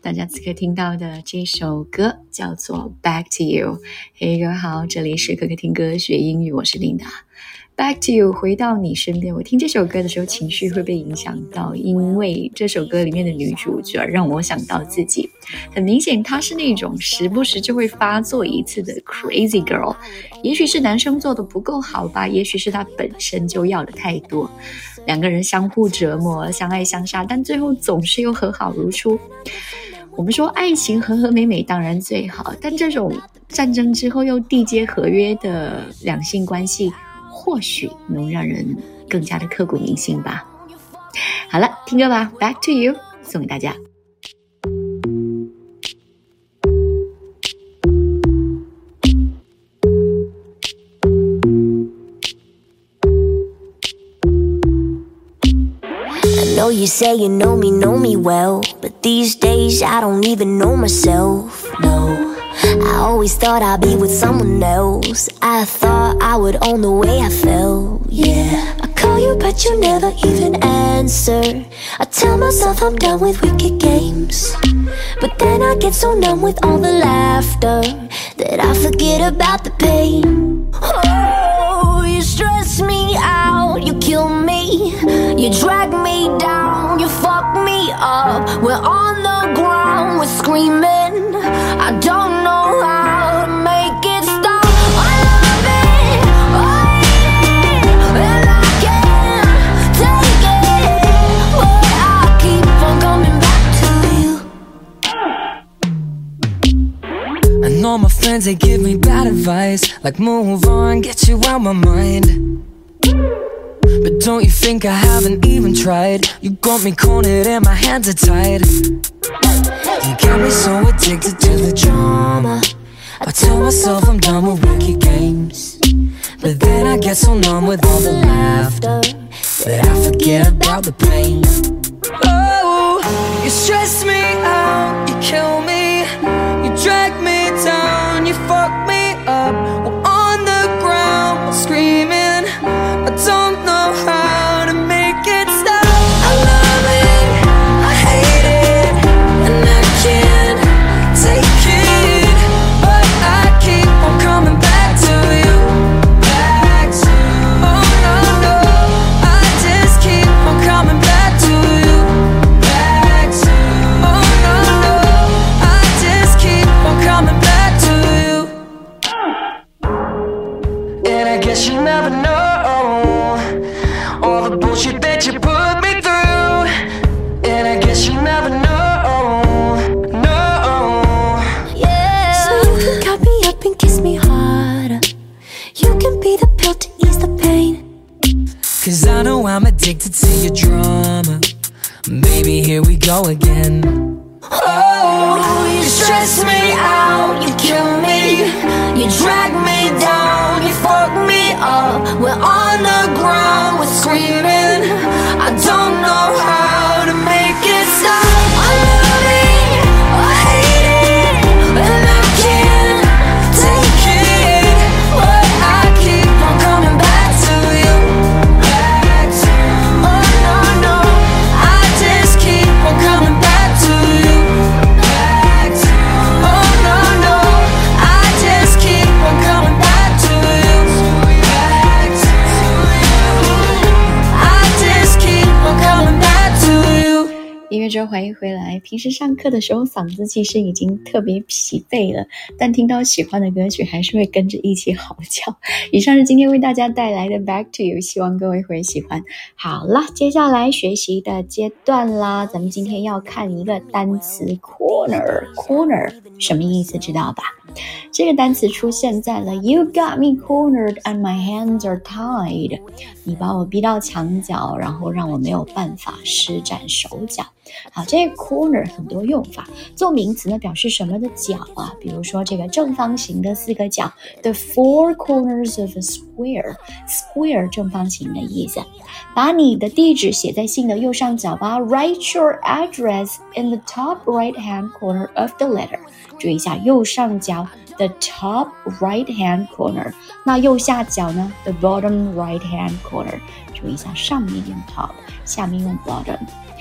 大家此刻听到的这首歌叫做 Back to You。 嘿，各位好，这里是可可听歌学英语，我是琳达。 Back to You， 回到你身边。我听这首歌的时候情绪会被影响到，因为这首歌里面的女主角让我想到自己。很明显她是那种时不时就会发作一次的 crazy girl。 也许是男生做的不够好吧，也许是她本身就要的太多，两个人相互折磨，相爱相杀，但最后总是又和好如初。我们说爱情和和美美当然最好，但这种战争之后又缔结合约的两性关系，或许能让人更加的刻骨铭心吧。好了，听歌吧， Back to You 送给大家。 I know you say you know me well, but these days I don't even know myself, no. I always thought I'd be with someone else. I thought I would own the way I felt, yeah. I call you but you never even answer. I tell myself I'm done with wicked games, but then I get so numb with all the laughter that I forget about the pain. Oh, you stress me out, you kill me, you drag me down, you fuck me up. We're on the ground, we're screaming, I don't know how to make it stop. I love it, I hate it, and I can't take it, but I keep on coming back to you. I know my friends, they give me bad advice, like move on, get you out my mind. But don't you think I haven't even tried? You got me cornered and my hands are tied. You got me so addicted to the drama. I tell myself I'm done with wicked games, but then I get so numb with all the laughter that I forget about the pain. Oh, you stress me out, you kill me, you drag me down, you fuck me up. We're on the ground, we're screaming, I don't know how to make it stop. I love it, I hate it, and I can't take it, but I keep on coming back to you. Back to you. Oh no, no, I just keep on coming back to you. Back to you. Oh no, no, I just keep on coming back to you. And I guess you never know all the bullshit that you put me through. And I guess you never know, no. Yeah. So you can cut me up and kiss me harder. You can be the pill to ease the pain. Cause I know I'm addicted to your drama. Baby, here we go again. Oh, you stress me out, you kill me, you drag me down, you fuck me up. We're on the ground, we're screaming, I don't know how to make it stop. I love it, I hate it, and I can't take it, but I keep on coming back to you. Back to you. Oh no, no, I just keep on coming back to you. Back to you. Oh no, no, I just keep on coming back to you. Back to you. I just keep on coming back to you. 音乐之后欢迎回来。平时上课的时候嗓子其实已经特别疲惫了，但听到喜欢的歌曲还是会跟着一起嚎叫。以上是今天为大家带来的 Back to You， 希望各位会喜欢。好了，接下来学习的阶段啦，咱们今天要看一个单词 corner 什么意思知道吧？这个单词出现在了 You got me cornered and my hands are tied， 你把我逼到墙角，然后让我没有办法施展手脚。好，这个 corner 很多用法，做名词呢表示什么的角啊，比如说这个正方形的四个角 The four corners of a square 正方形的意思。把你的地址写在信的右上角吧 Write your address in the top right hand corner of the letter， 注意一下右上角 The top right hand corner， 那右下角呢 The bottom right hand corner， 注意一下上面用 top， 下面用 bottom。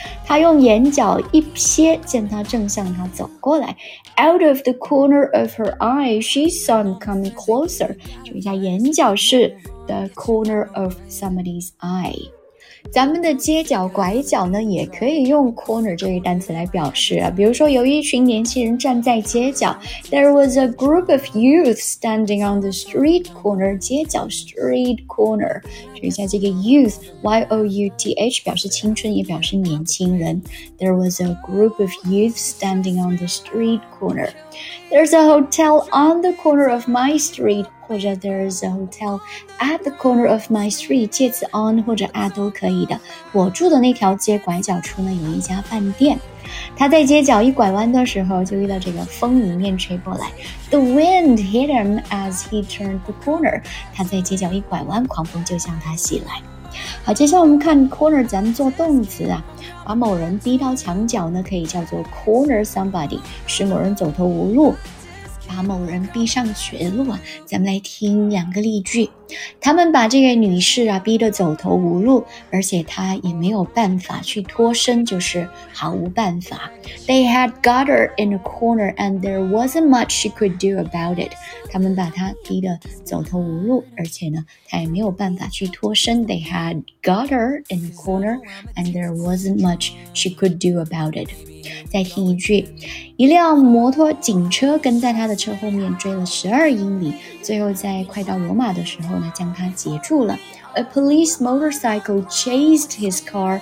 他用眼角一瞥，见他正向他走过来。Out of the corner of her eye, she saw him coming closer. 注意一下，眼角是 the corner of somebody's eye。咱们的街角拐角呢，也可以用 corner 这个单词来表示啊。比如说，有一群年轻人站在街角 ，There was a group of youth standing on the street corner. 街角 street corner， 注意一下这个 youth Y-O-U-T-H 表示青春，也表示年轻人。There was a group of youth standing on the street corner. There's a hotel on the corner of my street.或者 there's a hotel at the corner of my street 介词 on 或者 at 都可以的。我住的那条街拐角处呢有一家饭店。他在街角一拐弯的时候就遇到这个风迎面吹过来。The wind hit him as he turned the corner. 他在街角一拐弯，狂风就向他袭来。好，接下来我们看 corner 咱们做动词啊，把某人逼到墙角呢可以叫做 corner somebody， 使某人走投无路。把某人逼上绝路啊！咱们来听两个例句。他们把这个女士啊逼得走投无路，而且她也没有办法去脱身，就是毫无办法。They had got her in a corner and there wasn't much she could do about it. 他们把她逼得走投无路，而且呢，她也没有办法去脱身。They had got her in a corner and there wasn't much she could do about it. 再听一句，一辆摩托警车跟在他的车后面追了12英里，最后在快到罗马的时候呢，将他截住了。A police motorcycle chased his car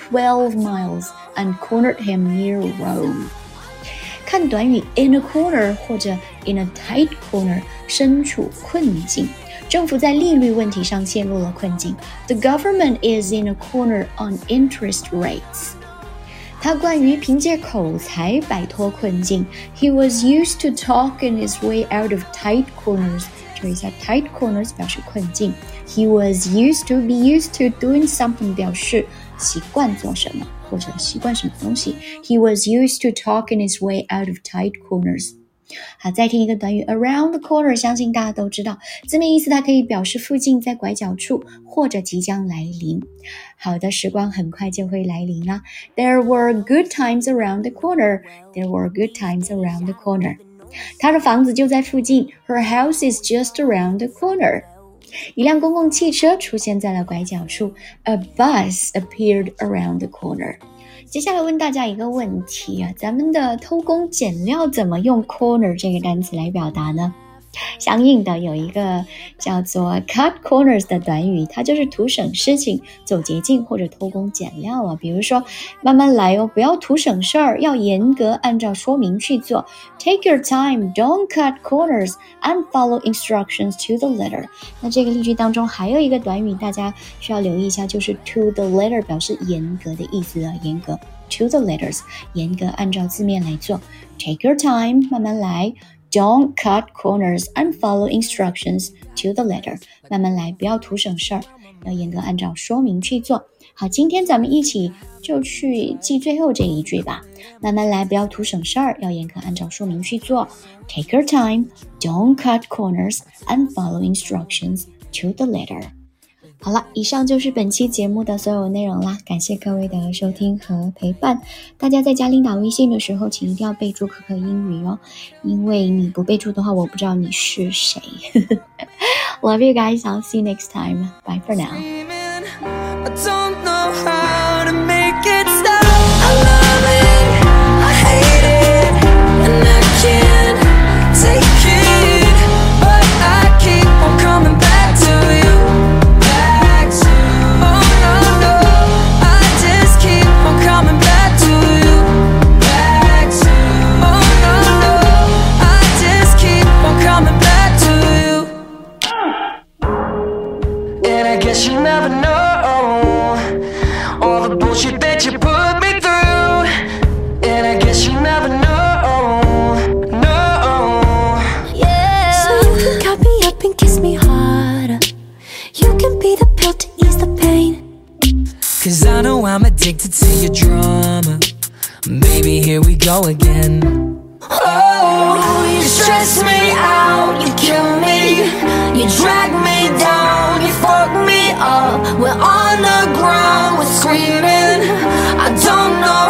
12 miles and cornered him near Rome. 看短语 in a corner 或者 in a tight corner 身处困境。政府在利率问题上陷入了困境。The government is in a corner on interest rates.他惯于凭借口才摆脱困境。He was used to talking his way out of tight corners. 注意一下 tight corners 表示困境。He was used to be used to doing something 表示习惯做什么或者习惯什么东西。He was used to talking his way out of tight corners.好，再听一个短语 around the corner， 相信大家都知道，字面意思它可以表示附近，在拐角处，或者即将来临。好的时光很快就会来临啦。There were good times around the corner. There were good times around the corner. 他的房子就在附近 Her house is just around the corner. 一辆公共汽车出现在了拐角处 A bus appeared around the corner.接下来问大家一个问题啊，咱们的偷工减料怎么用 corner 这个单词来表达呢？相应的有一个叫做 cut corners 的短语，它就是图省事情，走捷径或者偷工减料啊。比如说慢慢来哦，不要图省事儿，要严格按照说明去做。Take your time, don't cut corners and follow instructions to the letter. 那这个例句当中还有一个短语大家需要留意一下，就是 to the letter 表示严格的意思啊，严格 to the letters 严格按照字面来做。Take your time, 慢慢来Don't cut corners and follow instructions to the letter. 慢慢来，不要图省事儿，要严格按照说明去做。好，今天咱们一起就去记最后这一句吧。慢慢来，不要图省事儿，要严格按照说明去做。Take your time, don't cut corners and follow instructions to the letter. 好了，以上就是本期节目的所有内容啦，感谢各位的收听和陪伴。大家在加领导微信的时候，请一定要备注可可英语哦，因为你不备注的话，我不知道你是谁。Love you guys, I'll see you next time. Bye for now. I don't know how to make it stop. I love it, I hate it, and I can't take it, but I keep on coming back to you.Oh no, no, I just keep on coming back to you. Oh no, no, I just keep on coming back to you. And I guess you never know all the bullshit that you put me through. And I guess you never know, no. Yeah. So you can cut me up and kiss me harder. You can be the pill to ease the pain. 'Cause I know I'm addicted to your drama. Baby, here we go again. Oh, you stress me out, you kill me, you drag me down, you fuck me up. We're on the ground, we're screaming. I don't know